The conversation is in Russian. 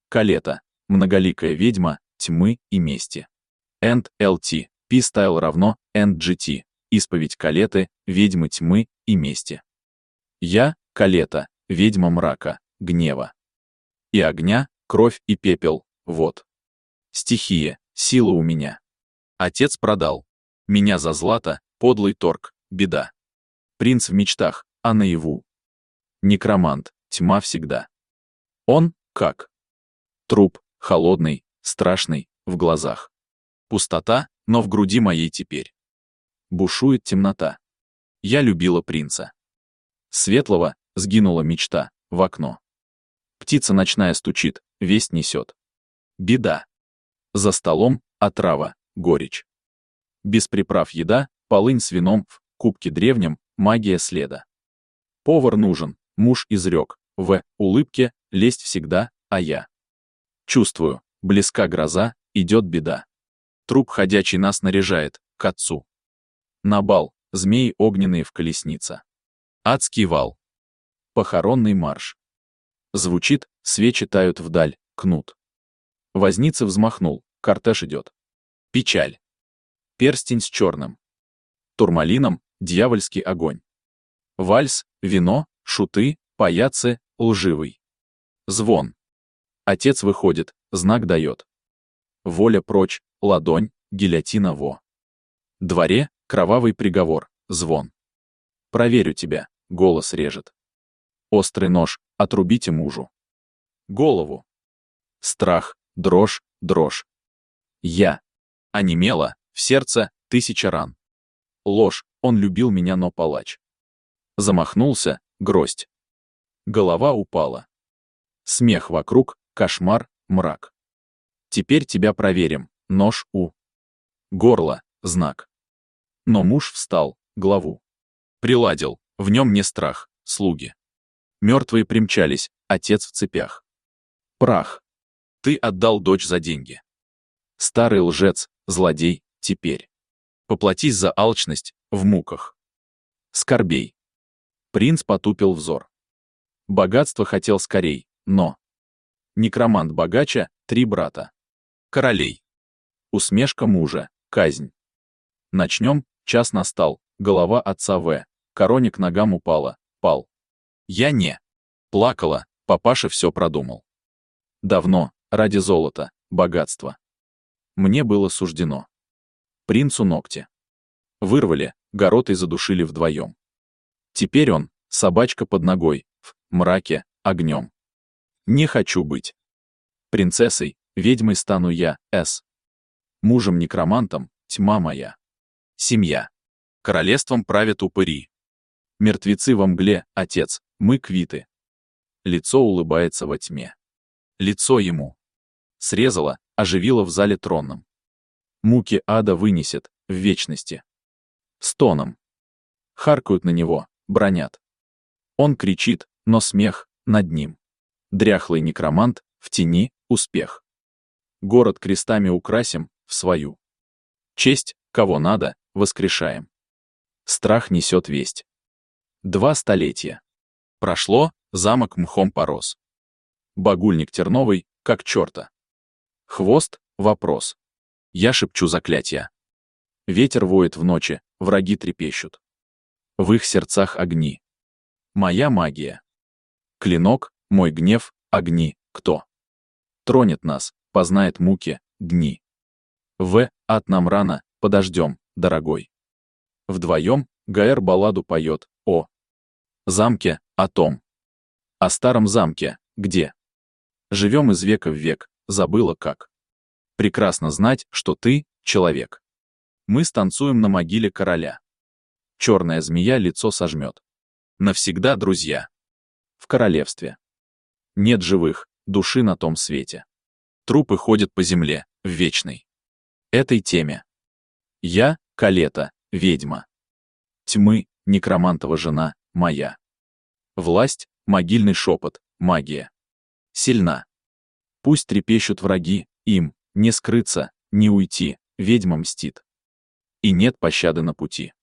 Калета, многоликая ведьма, тьмы и мести. End LT, P-style равно End GT, исповедь Калеты, ведьмы тьмы и мести. Я, Калета, ведьма мрака, гнева. И огня, кровь и пепел, вот. Стихия, сила у меня. Отец продал. Меня за злато, подлый торг, беда. Принц в мечтах, а наяву. Некромант, тьма всегда. Он, как? Труп, холодный, страшный, в глазах. Пустота, но в груди моей теперь. Бушует темнота. Я любила принца. Светлого, сгинула мечта, в окно. Птица ночная стучит, весть несет. Беда. За столом, отрава, горечь. Без приправ еда, полынь с вином, в кубке древнем, магия следа. Повар нужен, муж изрек, в улыбке, лесть всегда, а я. Чувствую, близка гроза, идет беда. Труп ходячий нас наряжает, к отцу. На бал, змеи огненные в колеснице. Адский вал. Похоронный марш. Звучит, свечи тают вдаль, кнут. Возница взмахнул, кортеж идет. Печаль. Перстень с черным. Турмалином, дьявольский огонь. Вальс, вино, шуты, паяцы, лживый. Звон. Отец выходит, знак дает. Воля прочь, ладонь, гильотина во. Дворе, кровавый приговор, звон. Проверю тебя, голос режет. Острый нож, отрубите мужу. Голову. Страх, дрожь, дрожь. Я. Онемела, в сердце, 1000 ран. Ложь, он любил меня, но палач. Замахнулся, гроздь. Голова упала. Смех вокруг, кошмар, мрак. Теперь тебя проверим, нож у. Горло, знак. Но муж встал, главу. Приладил, в нем не страх, слуги. Мертвые примчались, отец в цепях. Прах. Ты отдал дочь за деньги. Старый лжец, злодей, теперь. Поплатись за алчность, в муках. Скорбей. Принц потупил взор. Богатство хотел скорей, но... Некромант богача, 3 брата. Королей. Усмешка мужа, казнь. Начнем, час настал, голова отца В. Короне к ногам упала, пал. Я не. Плакала, папаша все продумал. Давно, ради золота, богатства. Мне было суждено. Принцу ногти. Вырвали, горотой задушили вдвоем. Теперь он, собачка под ногой, в мраке, огнем. Не хочу быть. Принцессой, ведьмой стану я, Мужем-некромантом, тьма моя. Семья. Королевством правят упыри. Мертвецы во мгле, отец, мы квиты. Лицо улыбается во тьме. Лицо ему. Срезала, оживила в зале тронном. Муки ада вынесет, в вечности. Стоном. Харкают на него, бронят. Он кричит, но смех над ним. Дряхлый некромант, в тени, успех. Город крестами украсим, в свою. Честь, кого надо, воскрешаем. Страх несет весть. 2 столетия. Прошло, замок мхом порос. Багульник терновый, как черта. Хвост — вопрос. Я шепчу заклятия. Ветер воет в ночи, враги трепещут. В их сердцах огни. Моя магия. Клинок, мой гнев, огни, кто? Тронет нас, познает муки, дни. Ад нам рано, подождем, дорогой. Вдвоем Гаэр балладу поет, о замке, о том. О старом замке, где? Живем из века в век, забыла как. Прекрасно знать, что ты — человек. Мы станцуем на могиле короля. Черная змея лицо сожмет. Навсегда друзья. В королевстве. Нет живых, души на том свете. Трупы ходят по земле, в вечной. Этой теме. Я — Калета, ведьма. Тьмы, некромантова жена, моя. Власть, могильный шепот, магия. Сильна. Пусть трепещут враги, им не скрыться, не уйти, ведьма мстит. И нет пощады на пути.